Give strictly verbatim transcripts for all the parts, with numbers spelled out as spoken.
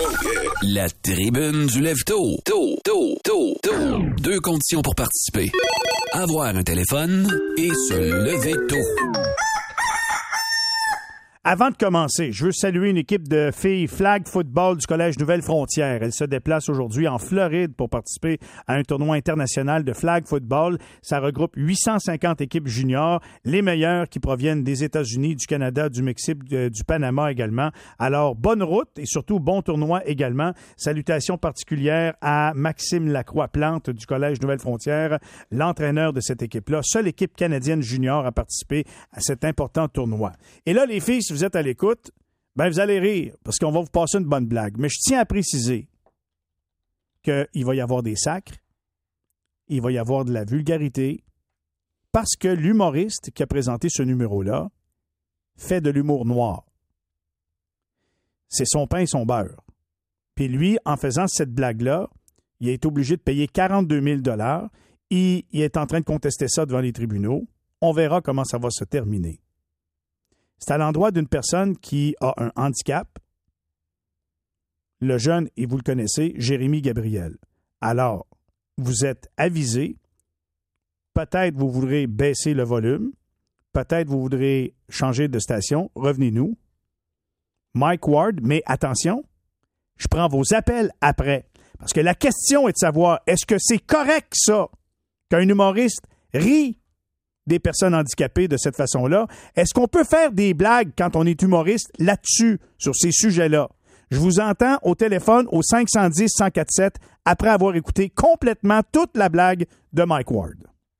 La tribune du Lève-Tôt. Tôt, tôt, tôt, tôt. Deux conditions pour participer. Avoir un téléphone et se lever tôt. Avant de commencer, je veux saluer une équipe de filles flag football du Collège Nouvelle-Frontière. Elles se déplacent aujourd'hui en Floride pour participer à un tournoi international de flag football. Ça regroupe huit cent cinquante équipes juniors, les meilleures qui proviennent des États-Unis, du Canada, du Mexique, du Panama également. Alors, bonne route et surtout bon tournoi également. Salutations particulières à Maxime Lacroix-Plante du Collège Nouvelle-Frontière, l'entraîneur de cette équipe-là, seule équipe canadienne junior à participer à cet important tournoi. Et là, les filles, si vous êtes à l'écoute, ben vous allez rire parce qu'on va vous passer une bonne blague. Mais je tiens à préciser qu'il va y avoir des sacres, il va y avoir de la vulgarité, parce que l'humoriste qui a présenté ce numéro-là fait de l'humour noir. C'est son pain et son beurre. Puis lui, en faisant cette blague-là, il a été obligé de payer quarante-deux mille dollars. Il, il est en train de contester ça devant les tribunaux. On verra comment ça va se terminer. C'est à l'endroit d'une personne qui a un handicap. Le jeune, et vous le connaissez, Jérémy Gabriel. Alors, vous êtes avisé. Peut-être vous voudrez baisser le volume. Peut-être vous voudrez changer de station. Revenez-nous. Mike Ward, mais attention, je prends vos appels après. Parce que la question est de savoir, est-ce que c'est correct, ça, qu'un humoriste rit des personnes handicapées de cette façon-là? Est-ce qu'on peut faire des blagues quand on est humoriste là-dessus, sur ces sujets-là? Je vous entends au téléphone au cinq un zéro, un zéro quatre sept après avoir écouté complètement toute la blague de Mike Ward.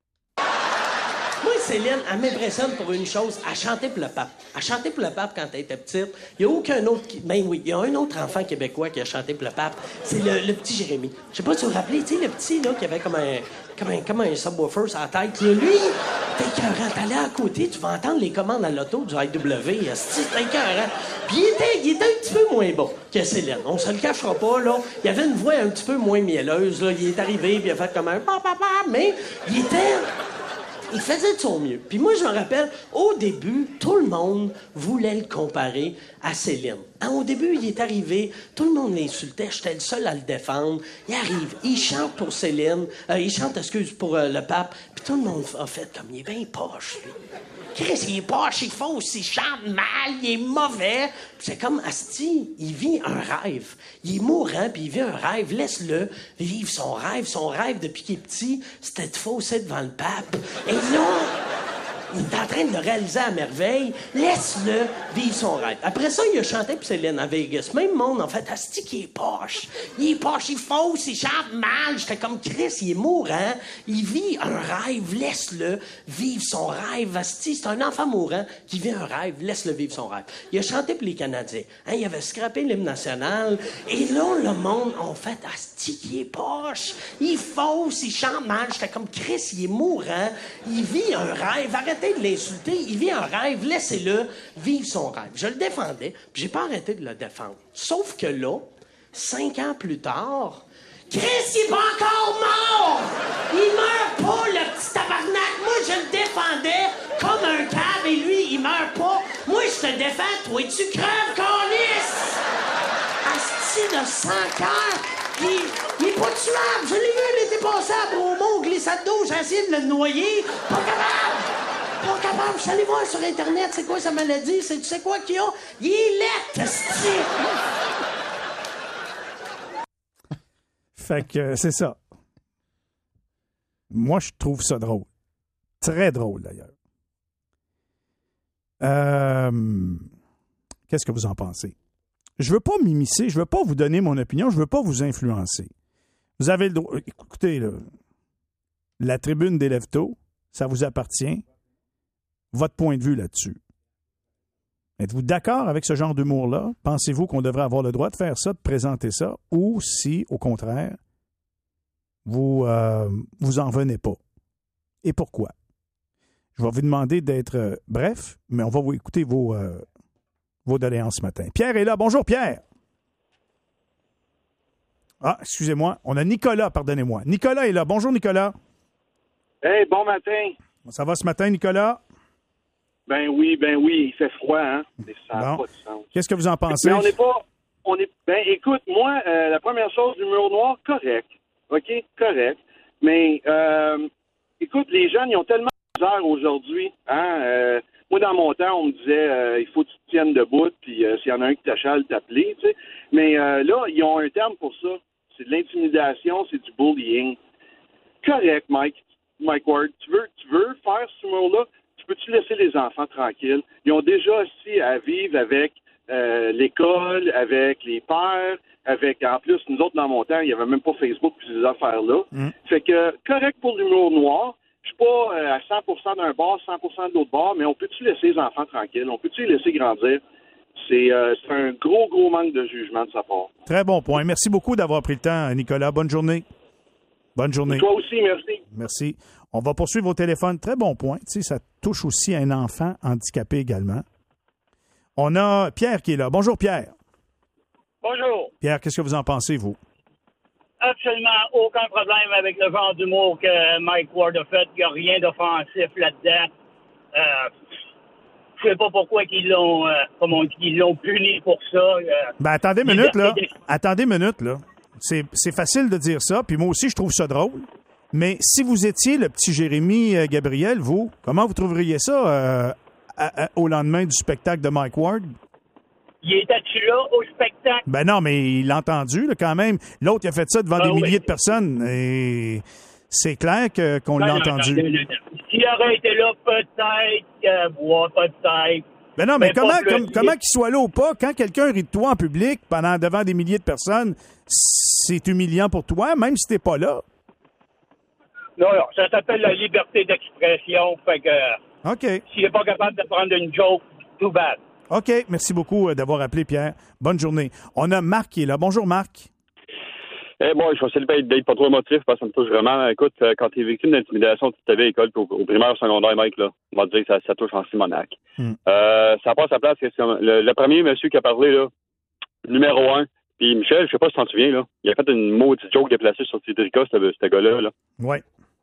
Moi, Céline, elle m'impressionne pour une chose. Elle chantait pour le pape. Elle chantait pour le pape quand elle était petite. Il n'y a aucun autre... Qui... Ben oui, il y a un autre enfant québécois qui a chanté pour le pape. C'est le, le petit Jérémy. Je sais pas si vous vous rappelez, tu sais, le petit, là, qui avait comme un... Comme un, comme un subwoofer sur la tête. Là, lui, t'es écœurant. T'allais à côté, tu vas entendre les commandes à l'auto du I W. C'est écœurant. Puis il était, il était un petit peu moins bon que Céline. On se le cachera pas, là. Il avait une voix un petit peu moins mielleuse, là. Il est arrivé, puis il a fait comme un papa, mais il était... Il faisait de son mieux. Puis moi, je me rappelle, au début, tout le monde voulait le comparer à Céline. Hein, au début, il est arrivé, tout le monde l'insultait, j'étais le seul à le défendre. Il arrive, il chante pour Céline, euh, il chante, excuse, pour euh, le pape, puis tout le monde a fait comme, il est bien poche, lui. Chris, il est poche, il fausse, il chante mal, il est mauvais. Puis c'est comme, asti, il vit un rêve. Il est mourant, puis il vit un rêve. Laisse-le vivre son rêve. Son rêve, depuis qu'il est petit, c'était de fausser devant le pape. Et là, il est en train de le réaliser à merveille. Laisse-le vivre son rêve. Après ça, il a chanté pour Céline à Vegas. Même monde, en fait, asti, qui est poche. Il est poche, il fausse, il chante mal. J'étais comme Chris, il est mourant. Il vit un rêve. Laisse-le vivre son rêve. Asti, c'est un enfant mourant qui vit un rêve. Laisse-le vivre son rêve. Il a chanté pour les Canadiens. Hein, il avait scrappé l'hymne national. Et là, le monde, en fait, asti, qui est poche. Il fausse, il chante mal. J'étais comme Chris, il est mourant. Il vit un rêve. Arrête de l'insulter, il vit un rêve, laissez-le vivre son rêve. Je le défendais, puis j'ai pas arrêté de le défendre. Sauf que là, cinq ans plus tard, Chris, il est pas encore mort! Il meurt pas, le petit tabarnak! Moi, je le défendais comme un cave, et lui, il meurt pas. Moi, je te défends, toi, tu crèves, câlisse! Asti de sang cœur! Il, il est pas tuable! Je l'ai vu l'été passé à Bromont, glissade d'eau, j'ai essayé de le noyer. Pas capable! Pas capable, je suis allé voir sur Internet, c'est quoi sa maladie, c'est, tu sais quoi qu'il a? Il est laid, esti! Fait que euh, c'est ça. Moi, je trouve ça drôle. Très drôle, d'ailleurs. Euh, qu'est-ce que vous en pensez? Je veux pas m'immiscer, je veux pas vous donner mon opinion, je veux pas vous influencer. Vous avez le droit... Écoutez, là, la tribune des Lève-Tôt, ça vous appartient. Votre point de vue là-dessus. Êtes-vous d'accord avec ce genre d'humour-là? Pensez-vous qu'on devrait avoir le droit de faire ça, de présenter ça? Ou si, au contraire, vous euh, vous en venez pas? Et pourquoi? Je vais vous demander d'être euh, bref, mais on va vous écouter vos, euh, vos doléances ce matin. Pierre est là. Bonjour, Pierre. Ah, excusez-moi. On a Nicolas, pardonnez-moi. Nicolas est là. Bonjour, Nicolas. Hey, bon matin. Ça va ce matin, Nicolas? Ben oui, ben oui, il fait froid, hein? Ça n'a bon. pas de sens. Qu'est-ce que vous en pensez? Mais on n'est pas, on est. Ben, écoute, moi, euh, la première chose, l'humour noir, correct. OK? Correct. Mais, euh, écoute, les jeunes, ils ont tellement de misère aujourd'hui. Hein? Euh, moi, dans mon temps, on me disait, euh, il faut que tu te tiennes debout, puis euh, s'il y en a un qui t'achale, t'appeler, tu sais. Mais euh, là, ils ont un terme pour ça. C'est de l'intimidation, c'est du bullying. Correct, Mike. Mike Ward, tu veux, tu veux faire ce humour-là? Tu peux-tu laisser les enfants tranquilles? Ils ont déjà aussi à vivre avec euh, l'école, avec les pères, avec, en plus, nous autres, dans mon temps, il n'y avait même pas Facebook et ces affaires-là. Mm. Fait que, correct pour l'humour noir. Je suis pas euh, à cent pour cent d'un bord, cent pour cent de l'autre bord, mais on peut-tu laisser les enfants tranquilles? On peut-tu les laisser grandir? C'est, euh, c'est un gros, gros manque de jugement de sa part. Très bon point. Merci beaucoup d'avoir pris le temps, Nicolas. Bonne journée. Bonne journée. Et toi aussi, merci. Merci. On va poursuivre au téléphone. Très bon point. Tu sais, ça touche aussi un enfant handicapé également. On a Pierre qui est là. Bonjour, Pierre. Bonjour. Pierre, qu'est-ce que vous en pensez, vous? Absolument aucun problème avec le genre d'humour que Mike Ward a fait. Il n'y a rien d'offensif là-dedans. Euh, je sais pas pourquoi ils l'ont, euh, comment ils l'ont puni pour ça. Euh, ben, attendez une minute, là. Attendez une minute, là. C'est, c'est facile de dire ça, puis moi aussi, je trouve ça drôle. Mais si vous étiez le petit Jérémy euh, Gabriel, vous, comment vous trouveriez ça euh, à, à, au lendemain du spectacle de Mike Ward? Il était-tu là au spectacle? Ben non, mais il l'a entendu, là, quand même. L'autre, il a fait ça devant ah, des oui. milliers de personnes. Et c'est clair que, qu'on ben l'a non, entendu. Non, non, non. S'il aurait été là, peut-être, euh, ouais, peut-être. Ben non, mais, mais comment, comme, comment qu'il soit là ou pas, quand quelqu'un rit de toi en public pendant devant des milliers de personnes, c'est humiliant pour toi, même si t'es pas là. Non, non, ça s'appelle la liberté d'expression. Fait que OK. S'il n'est pas capable de prendre une joke, too bad. OK. Merci beaucoup d'avoir appelé, Pierre. Bonne journée. On a Marc qui est là. Bonjour, Marc. Eh hey, bon, je vais essayer d'être pas trop émotif parce que ça me touche vraiment. Écoute, quand tu es victime d'intimidation, tu t'avais à l'école au, au primaire, au secondaire, Mike, là, on va te dire que ça, ça touche en Simonac. Mm. Euh, ça passe à place. Le, le premier monsieur qui a parlé, là, numéro un, puis Michel, je sais pas si tu t'en souviens, là, il a fait une maudite joke déplacée sur Tidrica, ce, ce gars-là. Là. Oui.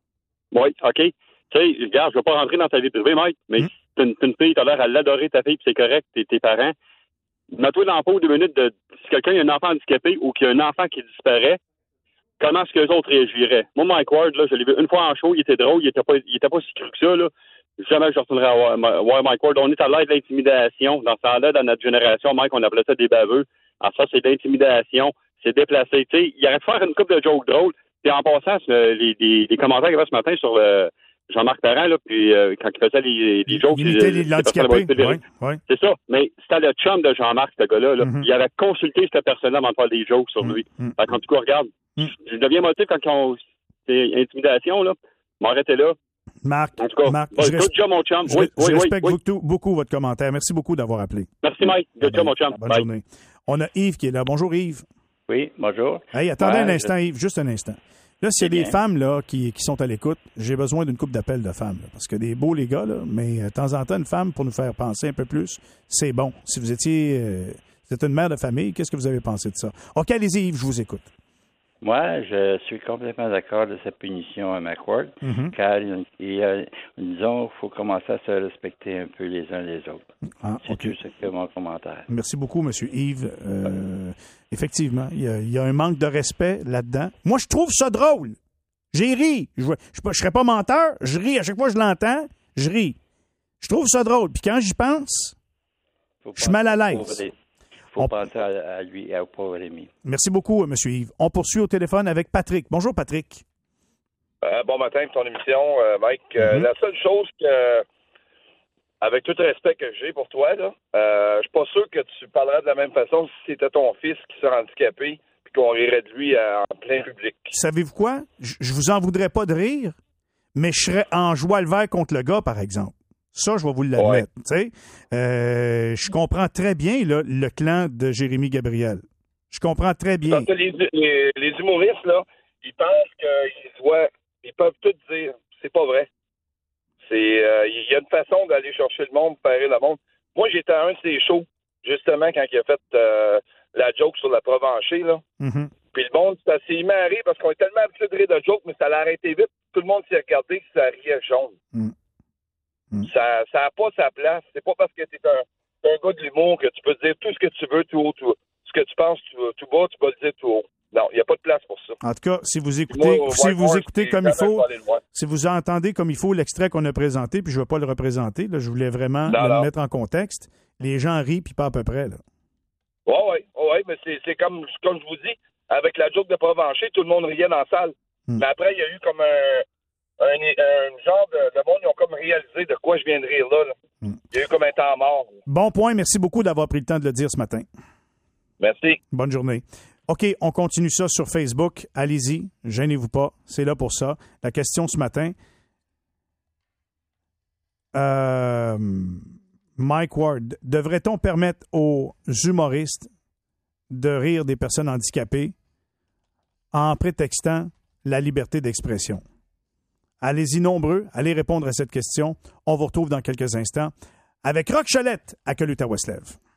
Oui, OK. Tu sais, regarde, je vais pas rentrer dans ta vie privée, Mike, mais mm. t'es une, une fille, t'as l'air à l'adorer, ta fille, puis c'est correct, t'es tes parents. Mets-toi dans la peau deux minutes de si quelqu'un a un enfant handicapé ou qu'il y a un enfant qui disparaît, comment est-ce que les autres réagiraient? Moi, Mike Ward, là, je l'ai vu une fois en show, il était drôle, il était pas, il était pas si cru que ça, là. Jamais je retournerai à voir, voir Mike Ward. On est à l'air de l'intimidation. Dans ce temps-là, dans notre génération, Mike, on appelait ça des baveux. Alors ça, c'est de l'intimidation, c'est déplacé. Tu sais, il aurait pu faire une couple de jokes drôles. Puis en passant, les, les, les commentaires qu'il y avait ce matin sur euh, Jean-Marc Parent, là, puis euh, quand il faisait les, les jokes... Il imitait l'handicapé, oui, oui. C'est ça, mais c'était le chum de Jean-Marc, ce gars-là. Là. Mm-hmm. Il avait consulté cette personne-là avant de faire des jokes sur lui. Mm-hmm. Fait qu'en tout cas, regarde, mm-hmm. je deviens motif quand on... c'est intimidation, là. M'arrêtez là. Marc, en tout cas, Marc bon, je, good job, mon chum. je, oui, je oui, respecte oui, beaucoup, beaucoup votre commentaire. Merci beaucoup d'avoir appelé. Merci, Mike. Good job, mon chum. Bonne Bye. journée. On a Yves qui est là. Bonjour, Yves. Oui, bonjour. Hey, attendez ouais, un instant, je... Yves, juste un instant. Là, s'il y a des bien. femmes là, qui, qui sont à l'écoute, j'ai besoin d'une couple d'appels de femmes. Là, parce que des beaux, les gars, là, mais de temps en temps, une femme pour nous faire penser un peu plus, c'est bon. Si vous étiez euh, vous êtes une mère de famille, qu'est-ce que vous avez pensé de ça? OK, allez-y, Yves, je vous écoute. Moi, je suis complètement d'accord de cette punition à McWard, mm-hmm. car il y a, disons, il faut commencer à se respecter un peu les uns les autres. Ah, c'est okay. tout ce que mon commentaire. Merci beaucoup, M. Yves. Euh, effectivement, il y, a, il y a un manque de respect là-dedans. Moi, je trouve ça drôle. J'ai ri. Je ne serais pas menteur. Je ris. À chaque fois que je l'entends, je ris. Je trouve ça drôle. Puis quand j'y pense, je suis mal à l'aise. Il faut On... penser à, à lui et au pauvre Rémi. Merci beaucoup, M. Yves. On poursuit au téléphone avec Patrick. Bonjour, Patrick. Euh, bon matin pour ton émission, euh, Mike. Euh, mm-hmm. La seule chose que, avec tout le respect que j'ai pour toi, là, euh, je suis pas sûr que tu parlerais de la même façon si c'était ton fils qui serait handicapé puis qu'on rirait de lui à, en plein public. Savez-vous quoi? Je, je vous en voudrais pas de rire, mais je serais en joie le vert contre le gars, par exemple. Ça, je vais vous l'admettre. Ouais. Euh, je comprends très bien là, le clan de Jérémy Gabriel. Je comprends très bien. Parce que les, les, les humoristes, là, ils pensent qu'ils doivent, ils peuvent tout dire. C'est pas vrai. C'est, euh, il y a une façon d'aller chercher le monde, parer le monde. Moi, j'étais à un de ses shows, justement, quand il a fait euh, la joke sur la Provencher, là. Mm-hmm. Puis le monde, ça s'est marré parce qu'on est tellement habitué de rire de joke, mais ça l'a arrêté vite. Tout le monde s'est regardé, ça riait jaune. Mm. Mm. Ça n'a pas sa place. C'est pas parce que t'es un, t'es un gars de l'humour que tu peux dire tout ce que tu veux tout haut, tout, ce que tu penses tout, tout bas, tu vas le dire tout haut. Non, il n'y a pas de place pour ça. En tout cas, si vous écoutez, Moi, si vous écoutez comme il faut, le si vous entendez comme il faut l'extrait qu'on a présenté, puis je ne vais pas le représenter, là, je voulais vraiment non, le non. mettre en contexte, les gens rient, puis pas à peu près. Oui, oui, oui, mais c'est, c'est comme, comme je vous dis, avec la joke de Provencher, tout le monde riait dans la salle. Hmm. Mais après, il y a eu comme un, un, un genre de, de monde, ils ont comme réalisé de quoi je viens de rire là. là. Hmm. Il y a eu comme un temps mort. Bon point, merci beaucoup d'avoir pris le temps de le dire ce matin. Merci. Bonne journée. OK, on continue ça sur Facebook. Allez-y, gênez-vous pas, c'est là pour ça. La question ce matin, euh, Mike Ward, devrait-on permettre aux humoristes de rire des personnes handicapées en prétextant la liberté d'expression? Allez-y nombreux, allez répondre à cette question. On vous retrouve dans quelques instants avec Rock Cholette à Que l'Outaouais se lève.